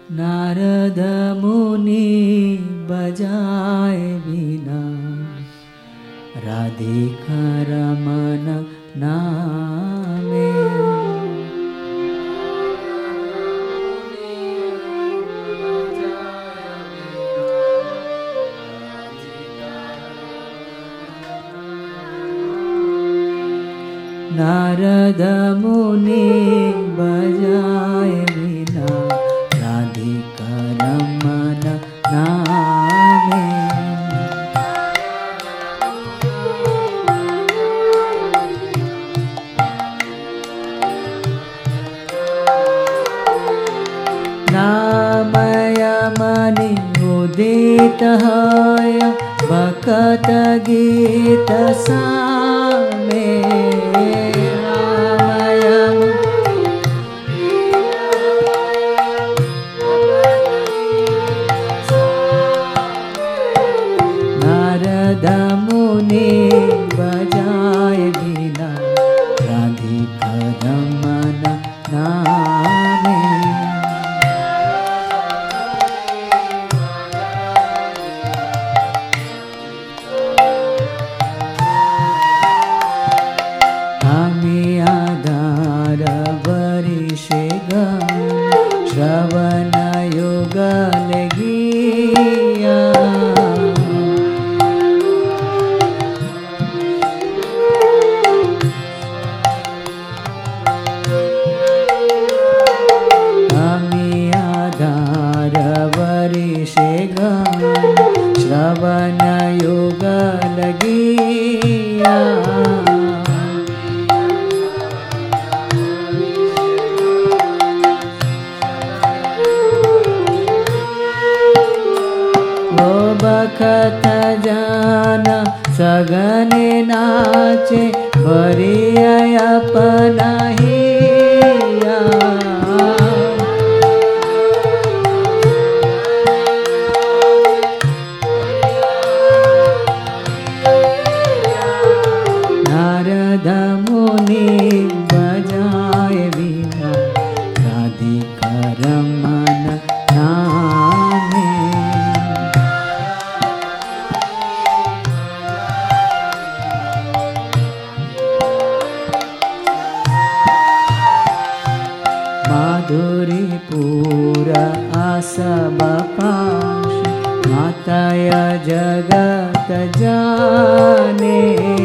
नारद मुनि बजाए वीणा राधिका रमन नामे। नारद मुनि बजाए वीणा राधिका रमन नामे। नामय मणि उदित है भक्त गीत सामे। नारद मुनि बजाए वीणा राधिका रमन नामे। आम्ही आधार वरिषे गान श्रवण युगल गिया। आम्ही आधार वरिषे गान श्रवण युगल गिया। बखत जान सगने नाचे भरिया अपना हिया। नारद मुनि बजाए वीणा राधिका रमन नामे। माधुरीपुर आसब पाश माताय जगत जाने।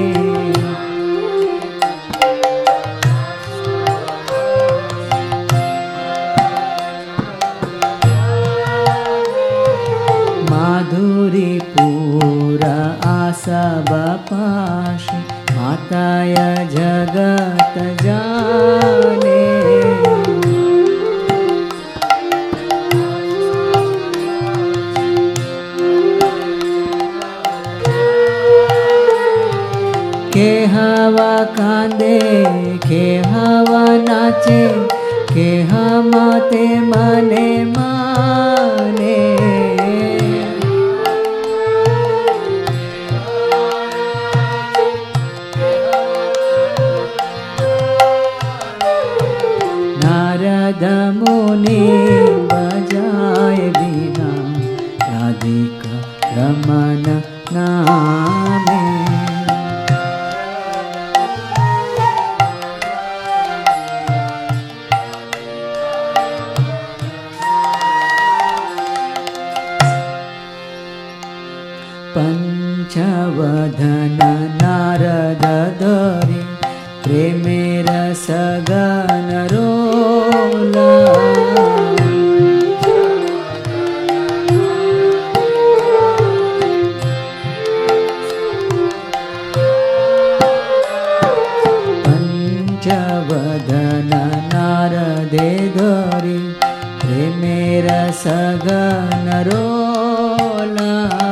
माधुरीपुर आसब पाश माताय जगत जाने। के हवा कांदे के हवा नाचे के हमते मने माने। नारद मुनि बजाए वीणा राधिका रमन नामे। पंचवदन नारद धरि प्रेमे रस गन रोला। पंचवदन नारदे धरि प्रेमे रस गन रोला।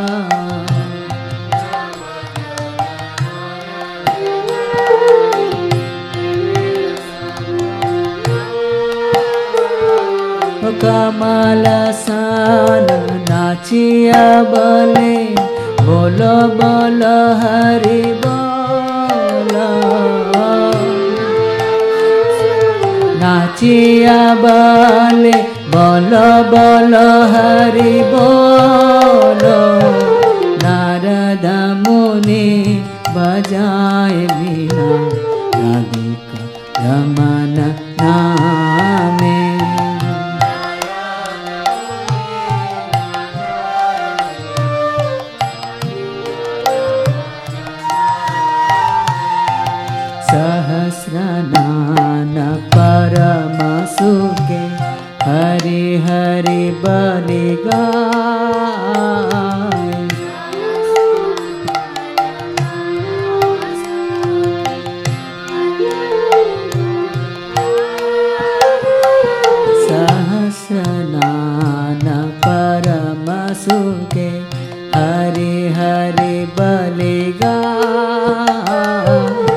कमल सान नाचिया बोले बोलो बोलो हरि बोलो। नाच नाचिया बोले बोलो बोलो हरि बोलो। नारद मुनि बजाए वीणा राधिका रमन नामे। सहस्रनान परम सुखे हरि हरि बलि गाय। सहस्रनान परम सुखे हरि हरि बलि गाय।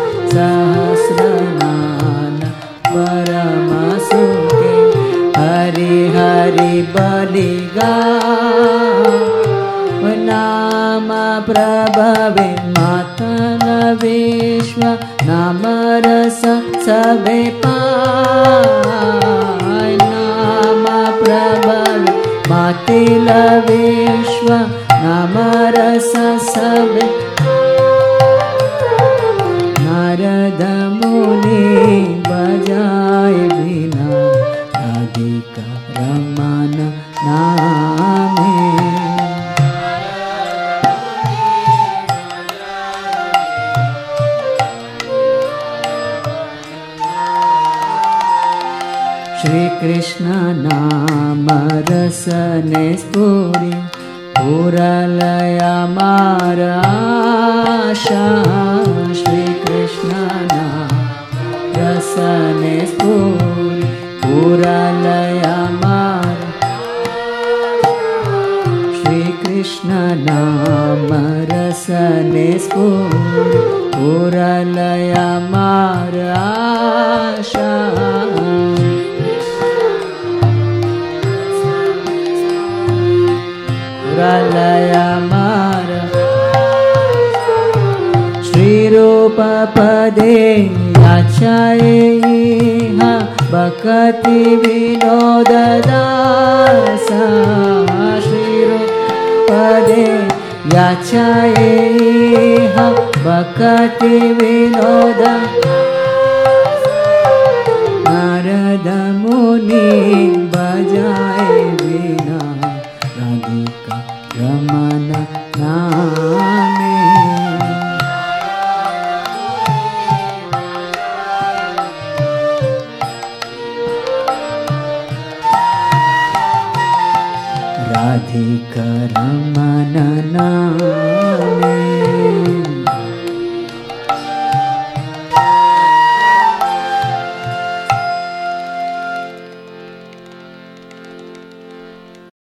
सहस्रनान परम सुखे हरि हरि बलि गाय। नाम प्रभवे मातल विश्व नाम रस सबे पाय। नाम प्रभवे मातिल विश्व नाम रस सबे। नारद मुनि बजाए वीणा राधिका रमन नामे। श्री कृष्ण नाम रसने स्फुरी पुरलया मार आशा। श्री कृष्ण नाम रसने स्फुरी पुरलया मार। श्री कृष्ण नाम रसने स्फुरी पुरलया मार आशा। पुरलया मार। श्री रूप पदे याचाए भक्ति विनोद दासा। श्री रूप पदे याचाए भक्ति विनोद। नारद मुनि बजाए वीणा राधिका रमन नामे। राधिका रमन नामे।